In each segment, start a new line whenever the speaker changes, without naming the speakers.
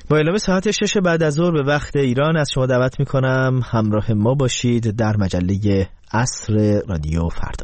با اعلام ساعت 6 بعد از ظهر به وقت ایران از شما دعوت میکنم همراه ما باشید در مجله عصر رادیو فردا.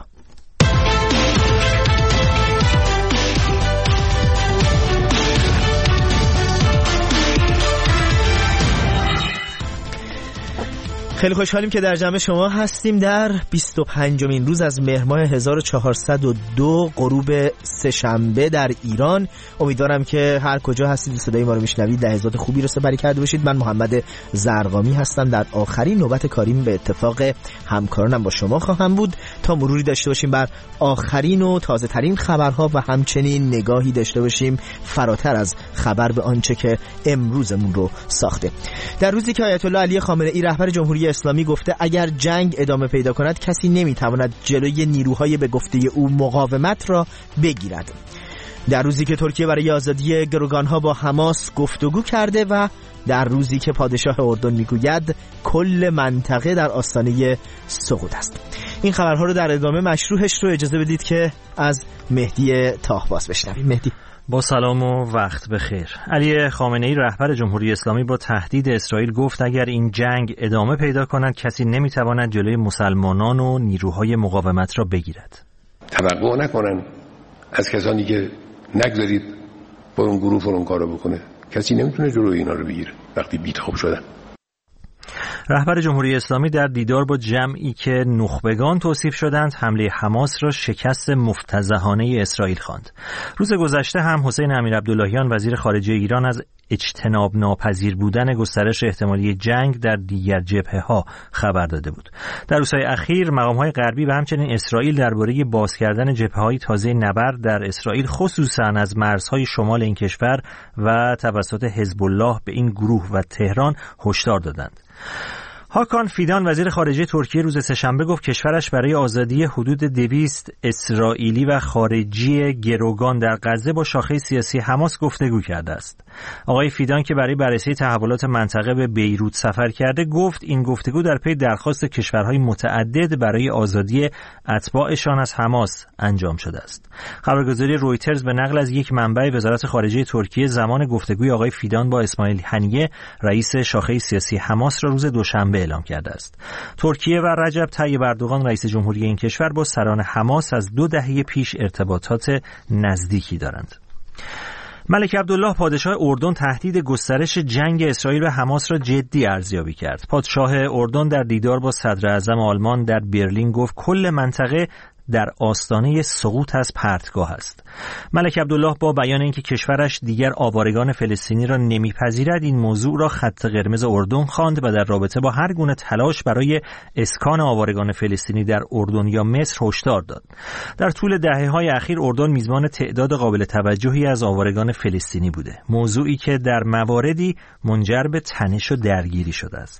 خیلی خوشحالیم که در جمع شما هستیم در 25مین روز از مهر ماه 1402 غروب سه‌شنبه در ایران. امیدوارم که هر کجا هستید و صدای ما رو میشنوید لحظات خوبی رو سپری کرده باشید. من محمد زرقامی هستم. در آخرین نوبت کاریم به اتفاق همکارانم با شما خواهم بود تا مروری داشته باشیم بر آخرین و تازه ترین خبرها و همچنین نگاهی داشته باشیم فراتر از خبر به آنچه که امروزمون رو ساخته. در روزی که آیت الله علی خامنه‌ای رهبر جمهوری اسلامی گفته اگر جنگ ادامه پیدا کند کسی نمیتواند جلوی نیروهای به گفته او مقاومت را بگیرد. در روزی که ترکیه برای آزادی گروگانها با حماس گفتگو کرده و در روزی که پادشاه اردن میگوید کل منطقه در آستانه سقوط است. این خبرها رو در ادامه مشروحش رو اجازه بدید که از مهدی طاهباز بشنویم. مهدی
با سلام و وقت بخیر. علی خامنه‌ای رهبر جمهوری اسلامی با تهدید اسرائیل گفت اگر این جنگ ادامه پیدا کند کسی نمیتواند جلوی مسلمانان و نیروهای مقاومت را بگیرد.
توقع نکنن از کسانی که نگذارید با اون گروه فلان کارو بکنه. کسی نمیتونه جلوی اینا رو بگیره وقتی بیتاب شدن.
رهبر جمهوری اسلامی در دیدار با جمعی که نخبگان توصیف شدند حمله حماس را شکست مفتضحانه اسرائیل خواند. روز گذشته هم حسین امیرعبداللهیان وزیر خارجه ایران از اجتناب ناپذیر بودن گسترش احتمالی جنگ در دیگر جبهه‌ها خبر داده بود. در روزهای اخیر مقام‌های غربی و همچنین اسرائیل درباره باز کردن جبهه‌های تازه نبرد در اسرائیل خصوصاً از مرزهای شمال این کشور و توسط حزب الله به این گروه و تهران هشدار دادند. هاکان فیدان وزیر خارجه ترکیه روز سه‌شنبه گفت کشورش برای آزادی حدود 200 اسرائیلی و خارجی گروگان در غزه با شاخه سیاسی حماس گفتگو کرده است. آقای فیدان که برای بررسی تحولات منطقه به بیروت سفر کرده گفت این گفتگو در پی درخواست کشورهای متعدد برای آزادی اتباعشان از حماس انجام شده است. خبرگزاری رویترز به نقل از یک منبع وزارت خارجه ترکیه زمان گفتگوی آقای فیدان با اسماعیل هنیه رئیس شاخه سیاسی حماس را روز دوشنبه اعلام کرده است. ترکیه و رجب طیب اردوغان رئیس جمهوری این کشور با سران حماس از 2 دهه پیش ارتباطات نزدیکی دارند. ملک عبدالله پادشاه اردن تهدید گسترش جنگ اسرائیل و حماس را جدی ارزیابی کرد. پادشاه اردن در دیدار با صدر اعظم آلمان در برلین گفت کل منطقه در آستانه سقوط از پرتگاه است. ملک عبدالله با بیان اینکه کشورش دیگر آوارگان فلسطینی را نمیپذیرد این موضوع را خط قرمز اردن خواند و در رابطه با هر گونه تلاش برای اسکان آوارگان فلسطینی در اردن یا مصر هشدار داد. در طول دهه‌های اخیر اردن میزبان تعداد قابل توجهی از آوارگان فلسطینی بوده، موضوعی که در مواردی منجر به تنش و درگیری شده است.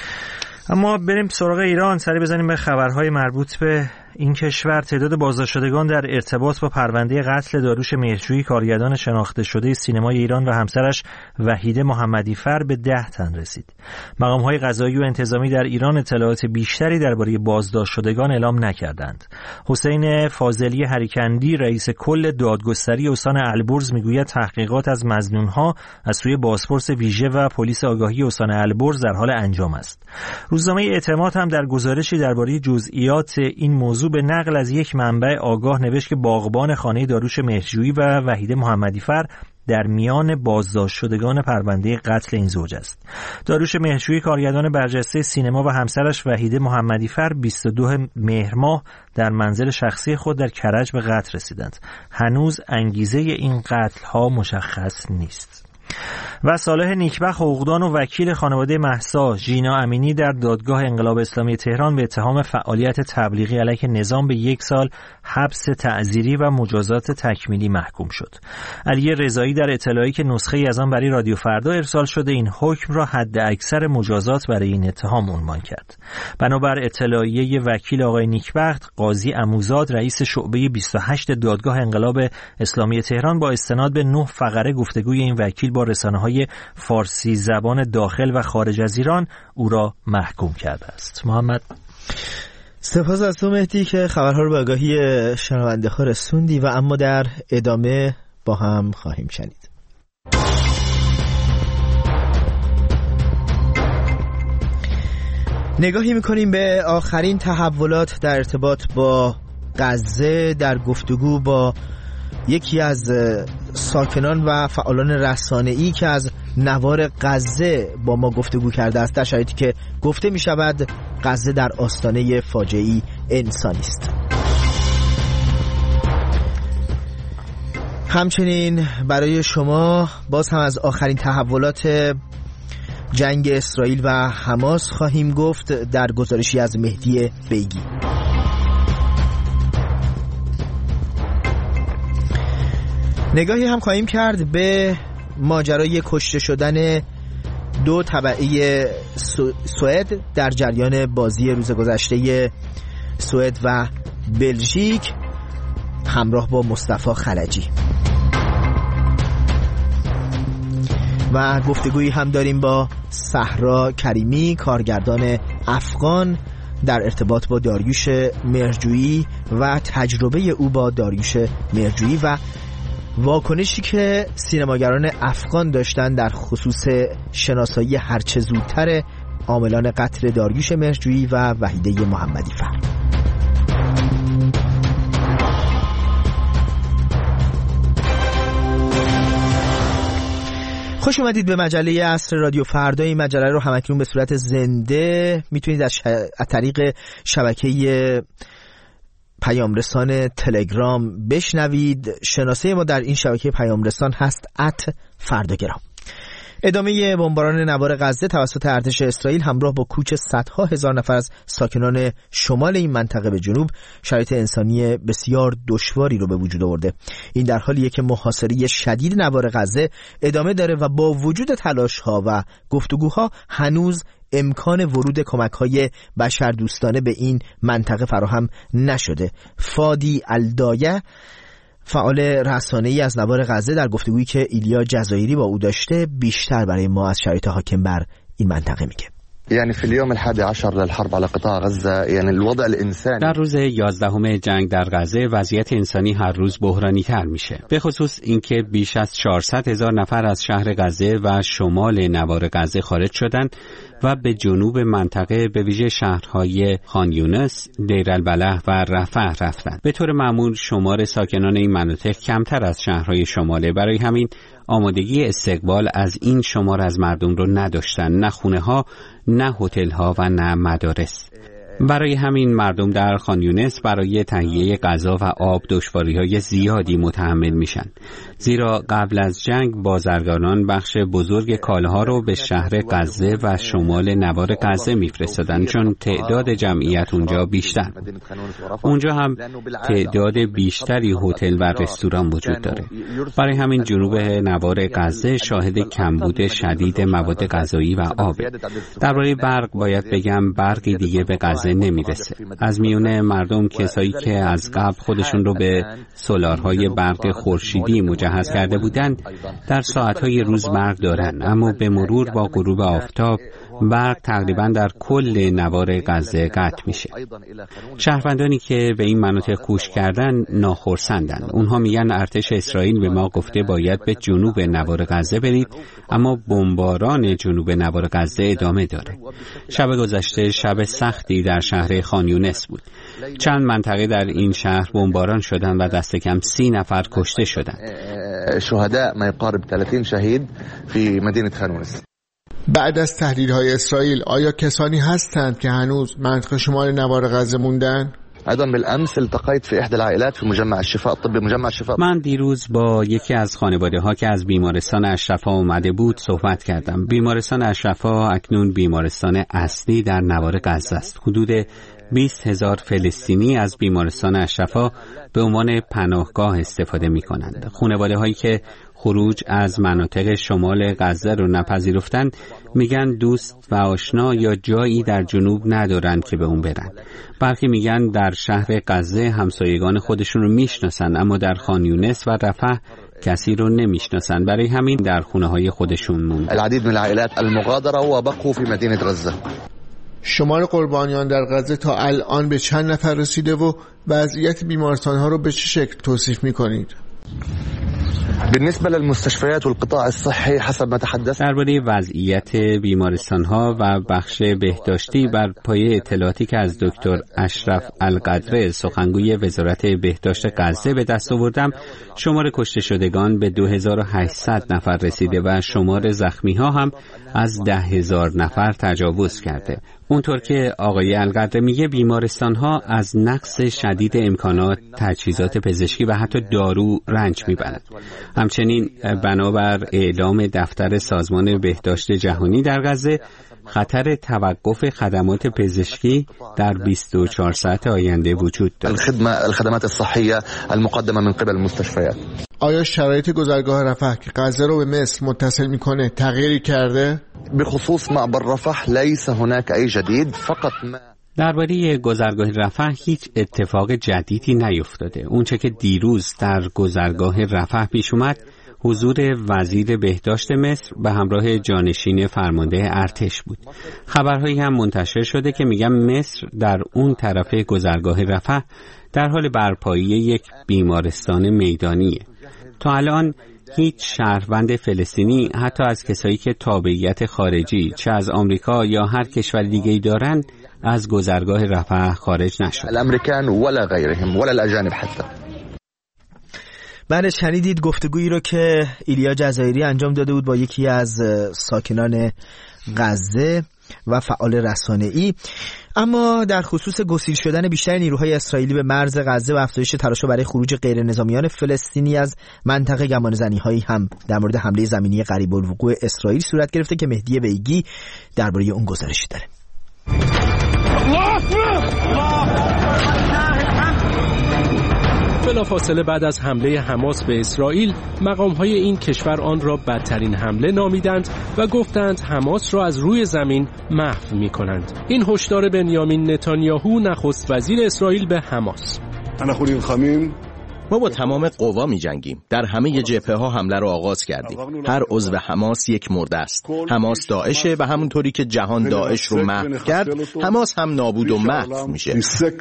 اما بریم سراغ ایران، سری بزنیم به خبرهای مربوط به این کشور. تعداد بازداشتشدگان در ارتباط با پرونده قتل داریوش مهرجویی کارگردان شناخته شده سینمای ایران و همسرش وحیده محمدی‌فر به 10 تن رسید. مقام‌های قضایی و انتظامی در ایران اطلاعات بیشتری درباره بازداشتشدگان اعلام نکردند. حسین فاضلی هریکندی رئیس کل دادگستری استان البرز میگوید تحقیقات از مظنون‌ها از سوی بازپرس ویژه و پلیس آگاهی استان البرز در حال انجام است. روزنامه اعتماد هم در گزارشی درباره جزئیات این موضوع به نقل از یک منبع آگاه نوشت که باغبان خانه داریوش مهرجویی و وحیده محمدی‌فر در میان بازداشت شدگان پرونده قتل این زوج است. داریوش مهرجویی کارگردان برجسته سینما و همسرش وحیده محمدی‌فر 22 مهر ماه در منزل شخصی خود در کرج به قتل رسیدند. هنوز انگیزه این قتل ها مشخص نیست. و صالح نیکبخت حقوقدان و وکیل خانواده مهسا ژینا امینی در دادگاه انقلاب اسلامی تهران به اتهام فعالیت تبلیغی علیه نظام به 1 سال حبس تعزیری و مجازات تکمیلی محکوم شد. علی رضایی در اطلاعی که نسخه‌ای از آن برای رادیو فردا ارسال شده این حکم را حد اکثر مجازات برای این اتهام عنوان کرد. بنابر اطلاعیه وکیل آقای نیکبخت، قاضی عموزاد رئیس شعبه 28 دادگاه انقلاب اسلامی تهران با استناد به 9 فقره گفتگوی این وکیل با رسانه‌های فارسی زبان داخل و خارج از ایران او را محکوم کرده است. محمد،
سپاس از تو مهدی که خبرها رو به آگاهی شنونده ها رسوندی و اما در ادامه با هم خواهیم شنید. نگاهی میکنیم به آخرین تحولات در ارتباط با غزه در گفتگو با یکی از ساکنان و فعالان رسانه‌ای که از نوار غزه با ما گفتگو کرده است، در شرایطی که گفته می شود غزه در آستانه فاجعه‌ای انسانی است. همچنین برای شما باز هم از آخرین تحولات جنگ اسرائیل و حماس خواهیم گفت در گزارشی از مهدی بیگی. نگاهی هم خواهیم کرد به ماجرای کشته شدن 2 تبعه سوئد در جریان بازی روز گذشته سوئد و بلژیک همراه با مصطفی خلجی. و گفتگویی هم داریم با صحرا کریمی، کارگردان افغان، در ارتباط با داریوش مهرجویی و تجربه او با داریوش مهرجویی و واکنشی که سینماگران افغان داشتن در خصوص شناسایی هرچه زودتر عاملان قتل داریوش مهرجویی و وحیده محمدی فر. خوش اومدید به مجله عصر رادیو فردا. این مجله رو همکنون به صورت زنده میتونید از طریق شبکه پیامرسان تلگرام بشنوید. شناسه ما در این شبکه پیامرسان هست @فرداگرام. ادامه بمباران نوار غزه توسط ارتش اسرائیل همراه با کوچ صدها هزار نفر از ساکنان شمال این منطقه به جنوب شرایط انسانی بسیار دشواری رو به وجود آورده. این در حالیه که محاصره شدید نوار غزه ادامه داره و با وجود تلاش‌ها و گفتگوها هنوز امکان ورود کمک‌های بشردوستانه به این منطقه فراهم نشده. فادی الدایه، فعال رسانه‌ای از نوار غزه، در گفتگویی که ایلیا جزایری با او داشته بیشتر برای ما از شرایط حاکم بر این منطقه میگه.
یعنی فی اليوم ال11 للحرب على قطاع غزه، یعنی الوضع الانسانی، در روز 11 جنگ در غزه وضعیت انسانی هر روز بحرانی تر میشه. به خصوص اینکه بیش از 400,000 نفر از شهر غزه و شمال نوار غزه خارج شدند و به جنوب منطقه به ویژه شهرهای خان یونس، دیر البلح و رفح رفتند. به طور معمول شمار ساکنان این مناطق کمتر از شهرهای شماله، برای همین آمادگی استقبال از این شمار از مردم رو نداشتن، نه خونه ها، نه هتل ها و نه مدارس. برای همین مردم در خان یونس برای تهیه غذا و آب دشواری‌های زیادی متحمل میشن، زیرا قبل از جنگ بازرگانان بخش بزرگ کالاها رو به شهر غزه و شمال نوار غزه میفرستادن، چون تعداد جمعیت اونجا بیشتر. اونجا هم تعداد بیشتری هتل و رستوران وجود داره. برای همین جنوب نوار غزه شاهد کمبود شدید مواد غذایی و آب. درباره برق باید بگم برقی دیگه به غزه نمیرسه. از میون مردم کسایی که از قبل خودشون رو به سولارهای برق خورشیدی مجهز کرده بودن در ساعتهای روز برق دارن، اما به مرور با غروب آفتاب برق تقریبا در کل نوار غزه قطع میشه. شهروندانی که به این مناطق کوچ کردن ناخرسندن. اونها میگن ارتش اسرائیل به ما گفته باید به جنوب نوار غزه برید، اما بمباران جنوب نوار غزه ادامه داره. شب گذشته شب سختی در شهر خان یونس بود. چند منطقه در این شهر بمباران شدند و دست کم 30 نفر کشته شدند. شهداء ما يقارب 30 شهید في مدينة خان یونس.
بعد از تهدیدهای اسرائیل آیا کسانی هستند که هنوز منطقه شمال نوار غزه موندن؟
ايضا بالامس التقيت في احدى العائلات في مجمع الشفاء الطبي مجمع الشفاء.
من دیروز با یکی از خانواده‌ها که از بیمارستان اشرفا اومده بود صحبت کردم. بیمارستان اشرفا اکنون بیمارستان اصلی در نوار غزه است. حدود 20,000 فلسطینی از بیمارستان اشرفا به عنوان پناهگاه استفاده می‌کنند. خانواده‌هایی که خروج از مناطق شمال غزه رو نپذیرفتند میگن دوست و آشنا یا جایی در جنوب ندارن که به اون برن. برخی میگن در شهر غزه همسایگان خودشون رو میشناسن، اما در خان یونس و رفح کسی رو نمیشناسن، برای همین در خونه های خودشون موند.
العديد من العائلات المغادره وبقوا في مدينه غزه.
شمار قربانیان در غزه تا الان به چند نفر رسیده و وضعیت بیمارستان ها رو به چه شکل توصیف میکنید؟
بالنسبة للمستشفيات والقطاع الصحي حسب ما تحدث
درباره وضعیت بیمارستان‌ها و بخش بهداشتی بر پایه اطلاعاتی که از دکتر اشرف القدره سخنگوی وزارت بهداشت غزه به دست آوردم، شمار کشته شدگان به 2800 نفر رسیده و شمار زخمی‌ها هم از 10,000 نفر تجاوز کرده. اونطور که آقای القدره میگه بیمارستان‌ها از نقص شدید امکانات، تجهیزات پزشکی و حتی دارو رنج میبرند. همچنین بنابر اعلام دفتر سازمان بهداشت جهانی در غزه، خطر توقف خدمات پزشکی در 24 ساعت آینده وجود دارد.
الخدمات الصحیه المقدمه من قبل المستشفیات.
آیا شرایط گذرگاه رفح که غزه رو به مصر متصل میکنه تغییری کرده؟
بخصوص معبر رفح ليس هناك اي جديد، فقط
درباره گذرگاه رفح هیچ اتفاق جدیدی نیفتاده. اونچه که دیروز در گذرگاه رفح پیش اومد حضور وزیر بهداشت مصر به همراه جانشین فرمانده ارتش بود. خبرهایی هم منتشر شده که میگن مصر در اون طرف گذرگاه رفح در حال برپایی یک بیمارستان میدانیه. تا الان هیچ شهروند فلسطینی، حتی از کسایی که تابعیت خارجی چه از آمریکا یا هر کشور دیگه‌ای دارن، از گذرگاه رفح خارج نشد.
الامریکان ولا غیرهم ولا الاجانب حتی.
بله، شنیدید گفتگویی رو که ایلیا جزایری انجام داده بود با یکی از ساکنان غزه و فعال رسانه‌ای. اما در خصوص گسیل شدن بیشتر نیروهای اسرائیلی به مرز غزه و افزایش تلاش‌ها برای خروج غیر نظامیان فلسطینی از منطقه، گمانه‌زنی‌هایی هم در مورد حمله زمینی قریب الوقوع اسرائیل صورت گرفته که مهدی بیگی درباره اون گزارشی داره.
بلافاصله بعد از حمله حماس به اسرائیل، مقام‌های این کشور آن را بدترین حمله نامیدند و گفتند حماس را از روی زمین محو می‌کنند. این هشدار بنیامین نتانیاهو نخست وزیر اسرائیل به حماس.
ما با تمام قوا می‌جنگیم. در همه جبهه‌ها حمله را آغاز کردیم. هر عضو حماس یک مرده است. حماس داعشه و همونطوری که جهان داعش رو محو کرد، حماس هم نابود و محو میشه.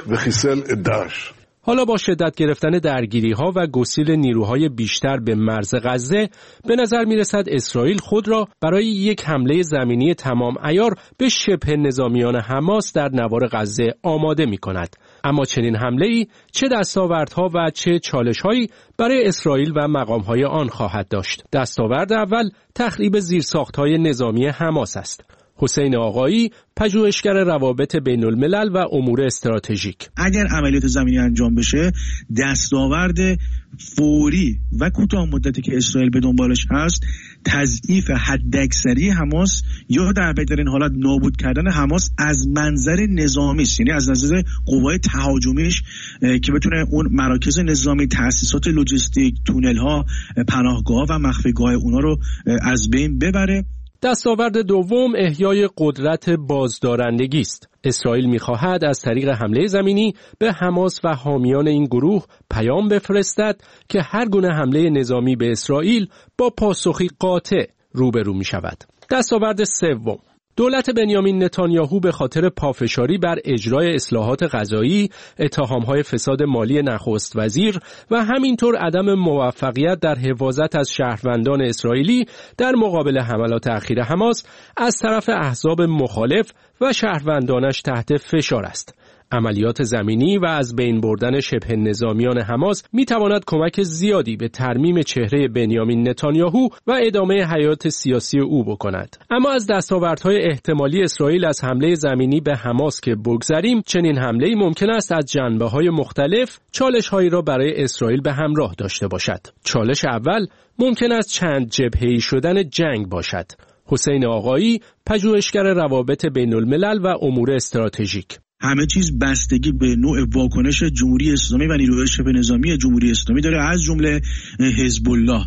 حالا با شدت گرفتن درگیری‌ها و گسیل نیروهای بیشتر به مرز غزه، به نظر می‌رسد اسرائیل خود را برای یک حمله زمینی تمام عیار به شبه نظامیان حماس در نوار غزه آماده می‌کند. اما چنین حمله‌ای چه دستاوردها و چه چالش‌هایی برای اسرائیل و مقام‌های آن خواهد داشت؟ دستاورد اول تخریب زیرساخت‌های نظامی حماس است. حسین آقایی، پژوهشگر روابط بین الملل و امور استراتژیک:
اگر عملیات زمینی انجام بشه، دستاورد فوری و کوتاه مدتی که اسرائیل به دنبالش هست تضعیف حداکثری حماس یا در بهترین حالت نابود کردن حماس از منظر نظامی است، یعنی از نظر قوای تهاجمیش که بتونه اون مراکز نظامی، تأسیسات لوجستیک، تونل‌ها، پناهگاه و مخفیگاه اونا رو از بین ببره.
دستاورد دوم احیای قدرت بازدارندگی است. اسرائیل می‌خواهد از طریق حمله زمینی به حماس و حامیان این گروه پیام بفرستد که هر گونه حمله نظامی به اسرائیل با پاسخی قاطع روبرو می‌شود. دستاورد سوم: دولت بنیامین نتانیاهو به خاطر پافشاری بر اجرای اصلاحات قضایی، اتهام‌های فساد مالی نخست وزیر و همینطور عدم موفقیت در حفاظت از شهروندان اسرائیلی در مقابل حملات اخیر حماس از طرف احزاب مخالف و شهروندانش تحت فشار است. عملیات زمینی و از بین بردن شبه نظامیان حماس میتواند کمک زیادی به ترمیم چهره بنیامین نتانیاهو و ادامه حیات سیاسی او بکند. اما از دستاوردهای احتمالی اسرائیل از حمله زمینی به حماس که بگذریم، چنین حمله‌ای ممکن است از جنبه‌های مختلف چالش‌هایی را برای اسرائیل به همراه داشته باشد. چالش اول ممکن است چند جبهه‌ای شدن جنگ باشد. حسین آقایی، پژوهشگر روابط بین الملل و امور استراتژیک:
همه چیز بستگی به نوع واکنش جمهوری اسلامی و نیروهای شبه نظامی جمهوری اسلامی داره، از جمله حزب الله.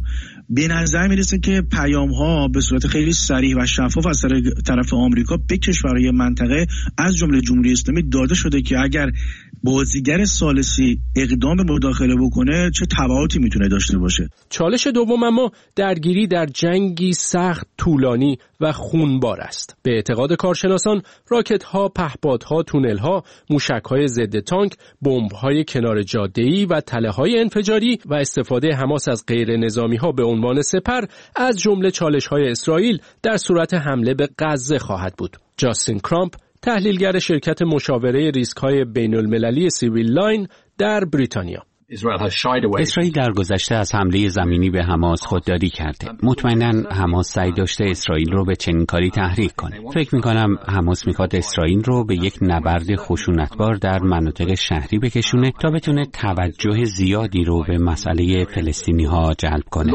به نظر میرسه که پیام ها به صورت خیلی صریح و شفاف از طرف آمریکا به کشورهای منطقه از جمله جمهوری اسلامی داده شده که اگر بازیگر ثالثی اقدام به مداخله بکنه چه تبعاتی میتونه داشته باشه.
چالش دوم اما درگیری در جنگی سخت، طولانی و خونبار است. به اعتقاد کارشناسان راکت‌ها، پهپادها، تونل‌ها، موشک‌های ضد تانک، بمب‌های کنار جاده‌ای و تله‌های انفجاری و استفاده حماس از غیر نظامی‌ها به عنوان سپر از جمله چالش‌های اسرائیل در صورت حمله به غزه خواهد بود. جاستین کرامپ، تحلیلگر شرکت مشاوره ریسک‌های بین‌المللی سیویل لاین در بریتانیا:
اسرائیل در گذشته از حمله زمینی به حماس خودداری کرده. مطمئناً حماس سعی داشته اسرائیل رو به چنین کاری تحریک کنه. فکر می‌کنم حماس می‌خواد اسرائیل رو به یک نبرد خشونتبار در مناطق شهری بکشونه تا بتونه توجه زیادی رو به مسئله فلسطینی‌ها جلب کنه.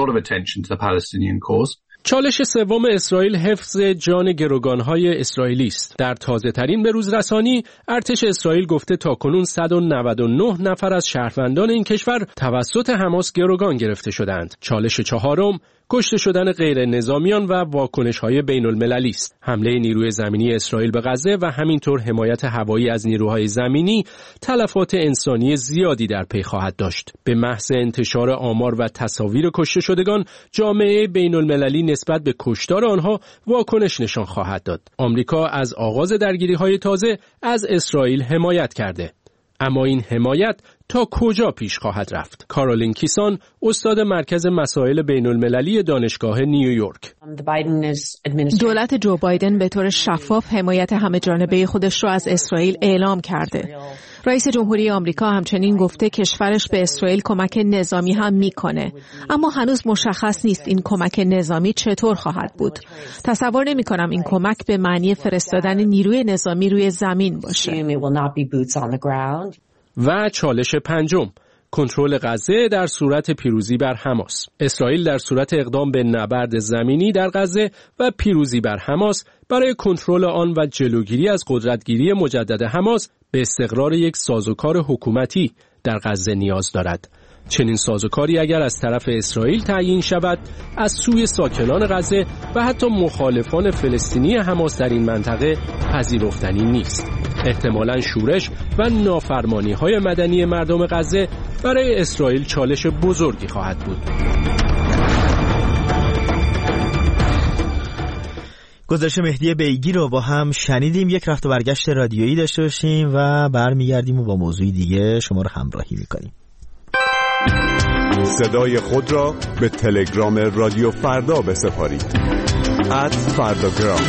چالش سوم اسرائیل حفظ جان گروگانهای اسرائیلی است. در تازه‌ترین بروز رسانی ارتش اسرائیل گفته تاکنون 199 نفر از شهروندان این کشور توسط حماس گروگان گرفته شدند. چالش چهارم کشته شدن غیر نظامیان و واکنش‌های بین‌المللی است. حمله نیروی زمینی اسرائیل به غزه و همینطور حمایت هوایی از نیروهای زمینی تلفات انسانی زیادی در پی خواهد داشت. به محض انتشار آمار و تصاویر کشته شدگان، جامعه بین‌المللی نسبت به کشتار آنها واکنش نشان خواهد داد. آمریکا از آغاز درگیری‌های تازه از اسرائیل حمایت کرده. اما این حمایت تا کجا پیش خواهد رفت؟ کارولین کیسان، استاد مرکز مسائل بین‌المللی دانشگاه نیویورک:
دولت جو بایدن به طور شفاف حمایت همه جانبه خودش را از اسرائیل اعلام کرده. رئیس جمهوری آمریکا همچنین گفته کشورش به اسرائیل کمک نظامی هم میکنه، اما هنوز مشخص نیست این کمک نظامی چطور خواهد بود. تصور نمی‌کنم این کمک به معنی فرستادن نیروی نظامی روی زمین باشه.
و چالش پنجم، کنترل غزه در صورت پیروزی بر حماس. اسرائیل در صورت اقدام به نبرد زمینی در غزه و پیروزی بر حماس برای کنترل آن و جلوگیری از قدرتگیری مجدد حماس به استقرار یک سازوکار حکومتی در غزه نیاز دارد. چنین سازوکاری اگر از طرف اسرائیل تعیین شود، از سوی ساکنان غزه و حتی مخالفان فلسطینی حماس در این منطقه پذیرفتنی نیست. احتمالاً شورش و نافرمانی‌های مدنی مردم غزه برای اسرائیل چالش بزرگی خواهد بود.
گزارش مهدی بیگی رو با هم شنیدیم. یک رفت و برگشت رادیویی داشته باشیم و برمیگردیم و با موضوعی دیگه شما رو همراهی می‌کنیم.
صدای خود را به تلگرام رادیو فردا بسپارید @فرداگرام.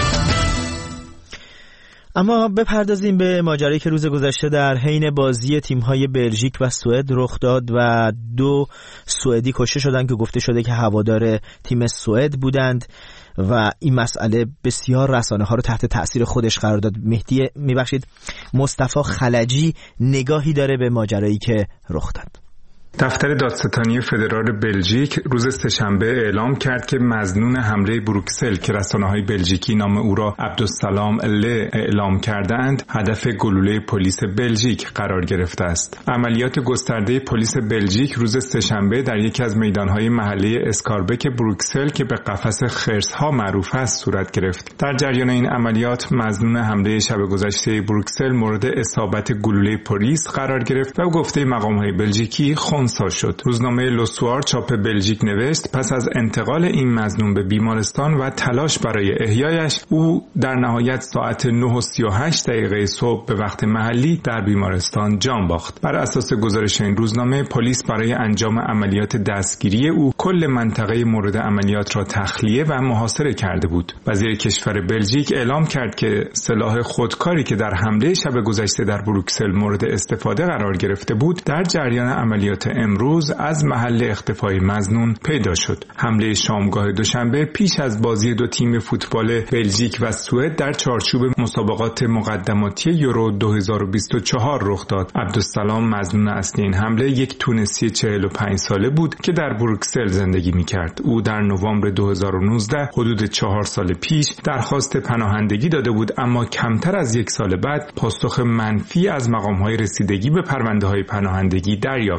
اما بپردازیم به ماجرایی که روز گذشته در حین بازی تیم‌های بلژیک و سوئد رخ داد و 2 سوئدی کشته شدند که گفته شده که هوادار تیم سوئد بودند و این مسئله بسیار رسانه‌ها رو تحت تأثیر خودش قرار داد. مصطفی خلجی نگاهی داره به ماجرایی که رخ داد.
دفتر دادستانی فدرال بلژیک روز سه‌شنبه اعلام کرد که مظنون حمله بروکسل که رسانه‌های بلژیکی نام او را عبدالسلام ل اعلام کردند، هدف گلوله پلیس بلژیک قرار گرفته است. عملیات گسترده پلیس بلژیک روز سه‌شنبه در یکی از میدان‌های محله اسکاربک بروکسل که به قفس خرس‌ها معروف است صورت گرفت. در جریان این عملیات مظنون حمله شب گذشته بروکسل مورد اصابت گلوله پلیس قرار گرفت و گفته مقام‌های بلژیکی شد. روزنامه لوسوار چاپ بلژیک نوشت پس از انتقال این مظنون به بیمارستان و تلاش برای احیایش، او در نهایت ساعت 9:38 صبح به وقت محلی در بیمارستان جان باخت. بر اساس گزارش این روزنامه، پلیس برای انجام عملیات دستگیری او کل منطقه مورد عملیات را تخلیه و محاصره کرده بود. وزیر کشور بلژیک اعلام کرد که سلاح خودکاری که در حمله شب گذشته در بروکسل مورد استفاده قرار گرفته بود، در جریان عملیات امروز از محل اختفای مظنون پیدا شد. حمله شامگاه دوشنبه پیش از بازی 2 تیم فوتبال بلژیک و سوئد در چارچوب مسابقات مقدماتی یورو 2024 رخ داد. عبدالسلام مظنون اصلی این حمله یک تونسی 45 ساله بود که در بروکسل زندگی می‌کرد. او در نوامبر 2019 حدود 4 سال پیش درخواست پناهندگی داده بود، اما کمتر از 1 سال بعد پاسخ منفی از مقام‌های رسیدگی به پرونده‌های پناهندگی دریافت کرد.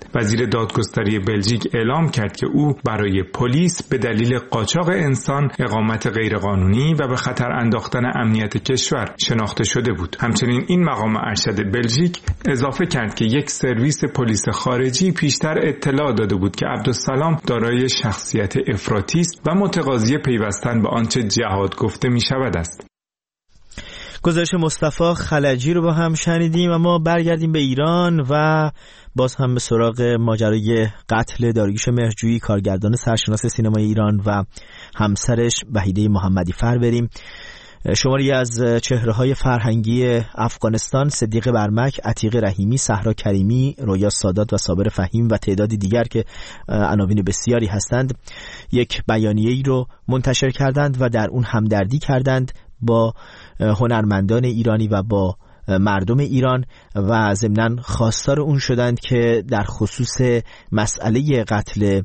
وزیر دادگستری بلژیک اعلام کرد که او برای پلیس به دلیل قاچاق انسان، اقامت غیرقانونی و به خطر انداختن امنیت کشور شناخته شده بود. همچنین این مقام ارشد بلژیک اضافه کرد که یک سرویس پلیس خارجی پیشتر اطلاع داده بود که عبدالسلام دارای شخصیت افراطی است و متقاضی پیوستن به آنچه جهاد گفته می شود است.
گزارش مصطفی خلجی رو با هم شنیدیم. اما برگردیم به ایران و باز هم به سراغ ماجرای قتل داریوش مهرجویی، کارگردان سرشناس سینمای ایران و همسرش وحیده محمدی فر بریم. شماری از چهره‌های فرهنگی افغانستان، صدیق برمک، عتیق رحیمی، صحرا کریمی، رویا سادات و صابر فهیم و تعدادی دیگر که عناوین بسیاری هستند، یک بیانیه‌ای رو منتشر کردند و در اون همدردی کردند با هنرمندان ایرانی و با مردم ایران و ضمناً خواستار اون شدند که در خصوص مسئله قتل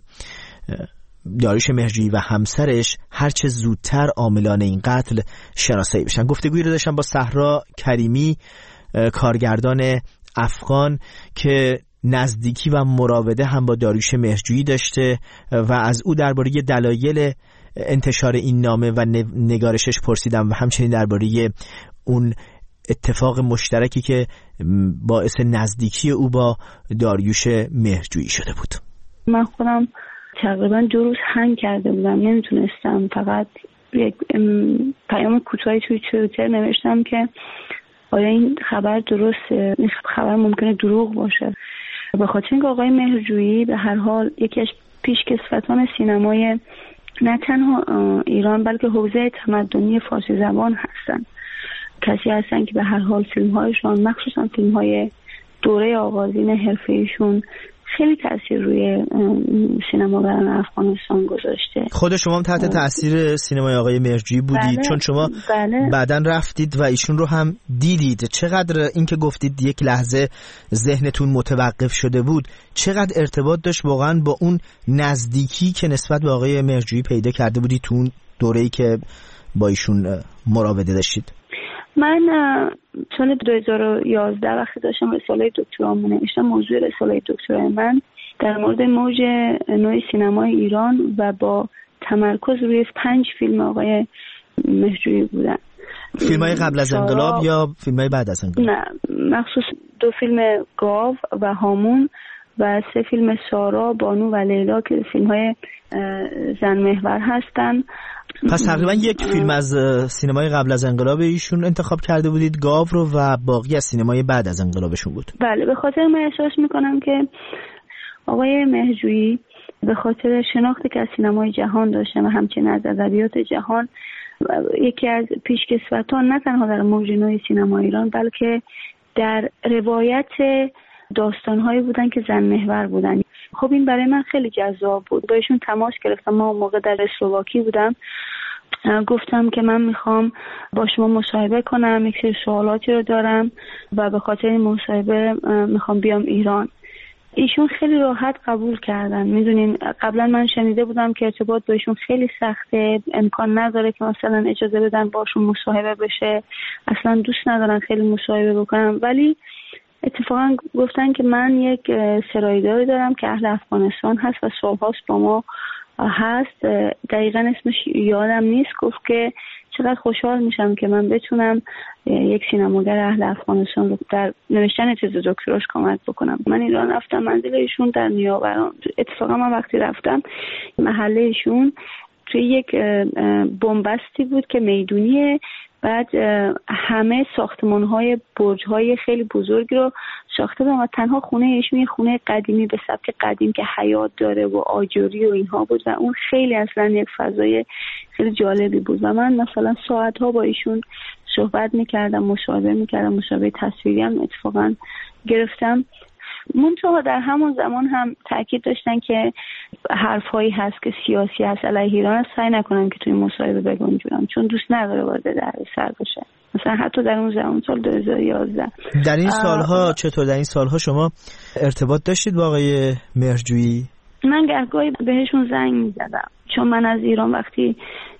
داریوش مهرجویی و همسرش هرچه زودتر عاملان این قتل شناسایی بشن. گفتگویی رو داشتم با صحرا کریمی، کارگردان افغان که نزدیکی و مراوده هم با داریوش مهرجویی داشته و از او درباره دلایل انتشار این نامه و نگارشش پرسیدم و همچنین درباره اون اتفاق مشترکی که باعث نزدیکی او با داریوش مهرجویی شده بود.
من خودم تقریبا 2 روز هنگ کرده بودم، نمیتونستم، فقط یک پیام کوتاهی توی توییتر نوشتم که آیا این خبر درسته، این خبر ممکنه دروغ باشه، به خاطر اینکه آقای مهرجویی به هر حال یکی از پیشکسوتان سینمای نه تنها ایران بلکه حوزه تمدنی فارسی زبان هستن. کسی هستن که به هر حال فیلم‌هایشون، مخصوصا فیلم‌های دوره آغازین حرفه‌ایشون، خیلی تاثیر روی سینماگران افغانستان گذاشته.
خود شما هم تحت تاثیر سینمای آقای مهرجویی بودید؟ چون شما بعداً رفتید و ایشون رو هم دیدید. چقدر این که گفتید یک لحظه ذهنتون متوقف شده بود، چقدر ارتباط داشت واقعاً با اون نزدیکی که نسبت به آقای مهرجویی پیدا کرده بودید تو اون دوره‌ای که با ایشون مراوده داشتید؟
من سال 2011 وقتی داشتم رساله دکترامو نوشتم، موضوع رساله دکترای من در مورد موج نوع سینمای ایران و با تمرکز روی 5 فیلم آقای مهرجویی بودن.
فیلم‌های قبل از انقلاب یا فیلم‌های بعد از انقلاب؟
نه، مخصوص 2 فیلم گاو و هامون و 3 فیلم سارا، بانو و لیلا که فیلم‌های زن محور هستن.
پس تقریبا یک فیلم از سینمای قبل از انقلاب ایشون انتخاب کرده بودید، گاو رو، و باقی از سینمای بعد از انقلابشون بود.
بله، به خاطر من احساس میکنم که آقای مهرجویی به خاطر شناختی که از سینمای جهان داشته و همچنین از ادبیات جهان، یکی از پیشکسوتان نه تنها در موج نوع سینما ایران بلکه در روایت داستان‌هایی بودن که زن محور بودن. خب این برای من خیلی جذاب بود. با ایشون تماس گرفتم. ما موقع در اسلواکی بودم، گفتم که من میخوام با شما مصاحبه کنم، یک سری سوالاتی رو دارم و به خاطر این مصاحبه میخوام بیام ایران. ایشون خیلی راحت قبول کردن. میدونین قبلا من شنیده بودم که ارتباط با ایشون خیلی سخته، امکان نداره که مثلا اجازه بدن باشون مصاحبه بشه، اصلا دوست ندارن خیلی مصاحبه بکنم، ولی اتفاقا گفتن که من یک سرایداری دارم که اهل افغانستان هست و سالهاست با ما هست، دقیقا اسمش یادم نیست، گفت که چقدر خوشحال میشم که من بتونم یک سینماگر اهل افغانستان رو در نوشتن تز دکتراش کمک بکنم. من ایران رفتم، منزل ایشون در نیاوران. اتفاقا من وقتی رفتم محله ایشون توی یک بنبستی بود که میدونیه، بعد همه ساختمان‌های برج‌های خیلی بزرگی رو ساخته بودن و تنها خونه ایشون یه خونه قدیمی به سبک قدیم که حیاط داره و آجری و اینها بود و اون خیلی اصلا یک فضای خیلی جالبی بود و من مثلا ساعت‌ها با ایشون صحبت می‌کردم، مصاحبه تصویری هم اتفاقا گرفتم. منتها در همون زمان هم تاکید داشتن که حرفایی هست که سیاسی هست علیه ایران، سعی نکنم که توی مصاحبه بگنجونم چون دوست نداره وارد دردسر بشه. مثلا حتی در اون زمان سال 2011
در این سالها چطور در این سالها شما ارتباط داشتید با آقای مهرجویی؟
من گهگاهی بهشون زنگ می‌زدم چون من از ایران وقتی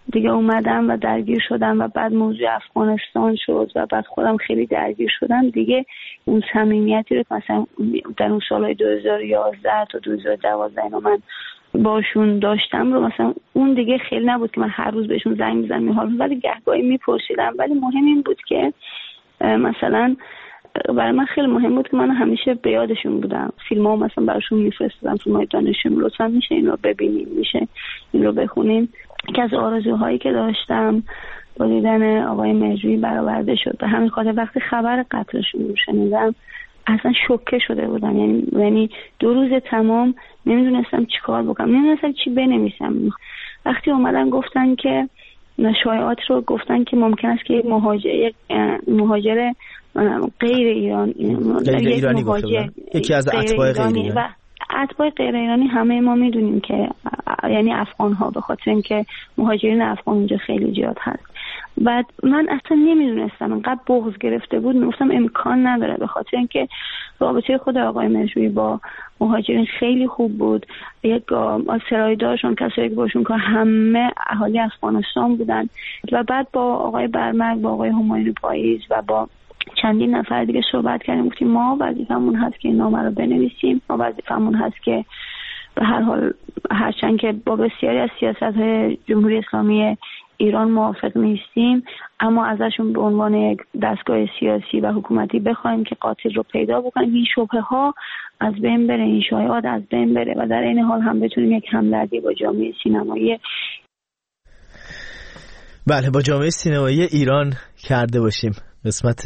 دیگه اومدم و درگیر شدم و بعد موضوع افغانستان شد و بعد خودم خیلی درگیر شدم دیگه. اون صمیمیتی رو مثلا در اون سالهای 2011 تا 2012 اینو من باشون داشتم رو مثلا اون دیگه خیلی نبود که من هر روز بهشون زنگ میزنم، ولی گهگاهی میپرسیدم. ولی مهم این بود که مثلا برای من خیلی مهم بود که من همیشه به یادشون بودم. فیلم‌ها مثلا براشون میفرستادم، فیلم‌های دانشجویی، لطفا میشه این رو ببینیم، میشه این رو بخونیم. یکی از آرزوهایی که داشتم با دیدن آقای مهرجویی برآورده شد. به همین خاطر وقتی خبر قتلشون رو شنیدم اصلا شوکه شده بودم. یعنی 2 روز تمام نمیدونستم چی کار بکنم، نمیدونستم چی بنویسم. وقتی اومدن گفتن که شایعات رو گفتن که ممکن است که مهاجر غیر ایرانی
گفته یکی از اتباع غیر ایرانی
و اتباع غیر ایرانی همه ما میدونیم که یعنی افغان ها، به خاطر اینکه مهاجرین افغان اونجا خیلی زیاد هست. بعد من اصلا نمیدونستم، انقدر بغض گرفته بود میگفتم امکان نداره، به خاطر اینکه رابطه خود آقای مهرجویی با مهاجرین خیلی خوب بود. یک سرایدارشون کسایی که باشون که همه اهالی افغانستان بودن و بعد با آقای برمک، با آقای همایون پاییز و با چندین نفر دیگه صحبت کردیم. گفتیم ما وظیفمون هست که این نامه رو بنویسیم، ما وظیفمون هست که به هر حال هرچند که با بسیاری از سیاست‌های جمهوری اسلامی ایران موافق نیستیم، اما ازشون به عنوان یک دستگاه سیاسی و حکومتی بخوایم که قاتل رو پیدا بکنیم، این شبهه ها از بین بره، این شایعات از بین بره و در این حال هم بتونیم یک همدردی با جامعه سینمایی
با جامعه سینمایی ایران کرده باشیم. قسمت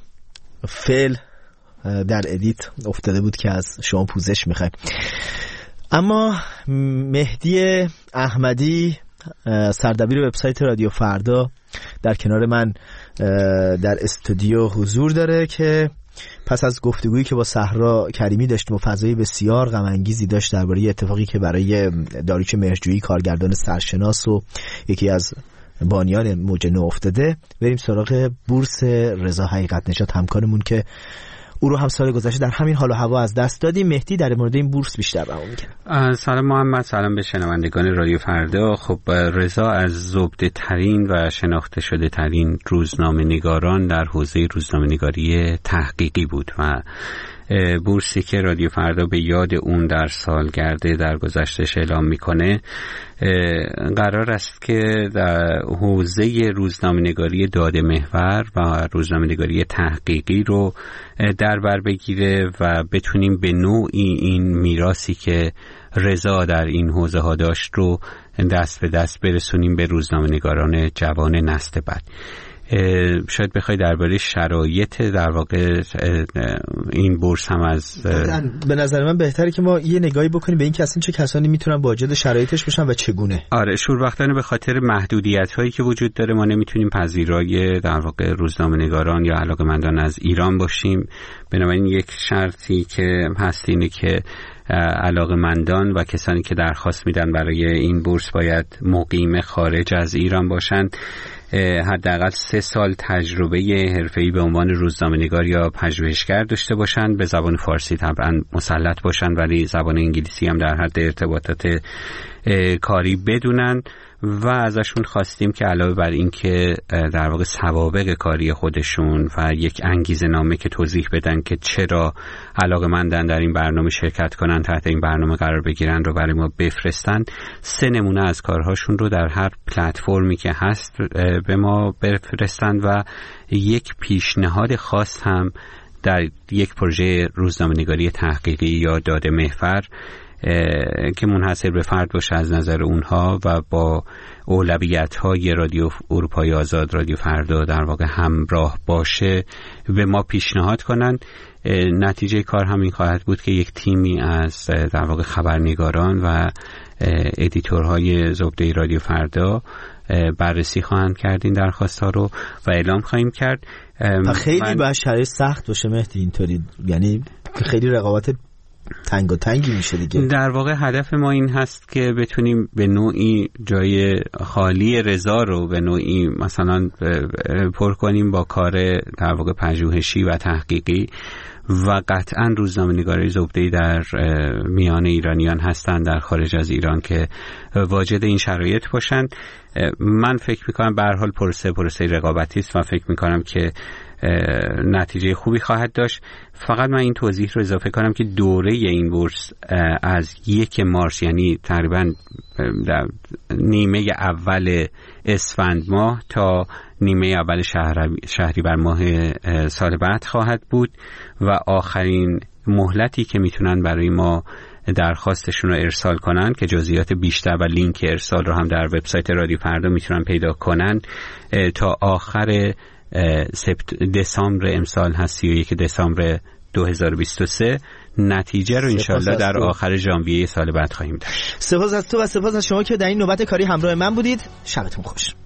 فعل در ادیت افتاده بود که از شما پوزش میخوایم. اما مهدی احمدی سردبیر وبسایت رادیو فردا در کنار من در استودیو حضور داره که پس از گفتگویی که با صحرا کریمی داشتیم و فضای بسیار غم انگیزی داشت درباره اتفاقی که برای داریوش مهرجویی کارگردان سرشناس و یکی از بانیان موج نو افتاده، بریم سراغ بورس رضا حقیقت نژاد همکارمون که او رو هم سال گذشته در همین حال و هوا از دست دادیم. مهدی در مورد این بورس بیشتر بهمون میگه.
سلام محمد، سلام به شنوندگان رادیو فردا. خب رضا از زبده ترین و شناخته شده ترین روزنامه‌نگاران در حوزه روزنامه‌نگاری تحقیقی بود و بورسی که رادیو فردا به یاد اون در سالگرد در گذشتهش اعلام میکنه قرار است که در حوزه روزنامه‌نگاری داده محور و روزنامه‌نگاری تحقیقی رو در بر بگیره و بتونیم به نوعی این میراثی که رضا در این حوزه ها داشت رو دست به دست برسونیم به روزنامه‌نگاران جوان نسل بعد. شاید بخوای درباره شرایط در واقع این بورس هم از
به نظر من بهتره که ما یه نگاهی بکنیم به این که اصلا چه کسانی میتونن واجد شرایطش بشن و چگونه.
آره، شوربختانه به خاطر محدودیت هایی که وجود داره ما نمیتونیم پذیرای در واقع روزنامه‌نگاران یا علاقه‌مندان از ایران باشیم. بنابراین یک شرطی که هست اینه که علاقه‌مندان و کسانی که درخواست میدن برای این بورس باید مقیم خارج از ایران باشند، حداقل 3 سال تجربه حرفه‌ای به عنوان روزنامه‌نگار یا پژوهشگر داشته باشند، به زبان فارسی طبعا مسلط باشند ولی زبان انگلیسی هم در حد ارتباطات کاری بدونن و ازشون خواستیم که علاوه بر این که در واقع سوابق کاری خودشون و یک انگیزه نامه که توضیح بدن که چرا علاقه‌مندن در این برنامه شرکت کنن، تحت این برنامه قرار بگیرن رو برای ما بفرستن، 3 نمونه از کارهاشون رو در هر پلتفرمی که هست به ما بفرستن و یک پیشنهاد خاص هم در یک پروژه روزنامه‌نگاری تحقیقی یا داده محور که منحصر به فرد باشه از نظر اونها و با اولویت‌های رادیو اروپای آزاد، رادیو فردا در واقع همراه باشه به ما پیشنهاد کنن. نتیجه کار همین خواهد بود که یک تیمی از در واقع خبرنگاران و ادیتورهای زبده رادیو فردا بررسی خواهند کرد این درخواست‌ها رو و اعلام خواهیم کرد.
خیلی باید شرایط سخت باشه مهدی اینطوری، یعنی خیلی رقابت تنگ و تنگی میشه دیگه.
در واقع هدف ما این هست که بتونیم به نوعی جای خالی رضا رو به نوعی مثلا پر کنیم با کار در واقع پژوهشی و تحقیقی و قطعا روزنامه‌نگارای زبده‌ای در میان ایرانیان هستند در خارج از ایران که واجد این شرایط باشن. من فکر میکنم به هر حال پروسه رقابتی است و فکر میکنم که نتیجه خوبی خواهد داشت. فقط من این توضیح رو اضافه کنم که دوره این بورس از 1 مارس یعنی تقریبا در نیمه اول اسفند ماه تا نیمه اول شهریور ماه سال بعد خواهد بود و آخرین مهلتی که میتونن برای ما درخواستشون رو ارسال کنن که جزئیات بیشتر و لینک ارسال رو هم در وبسایت رادیو فردا میتونن پیدا کنن تا آخر دسامبر امسال هست، 31 دسامبر 2023. نتیجه رو انشالله در آخر ژانویه سال بعد خواهیم داشت.
سپاس از تو و سپاس از شما که در این نوبت کاری همراه من بودید. شبتون خوش.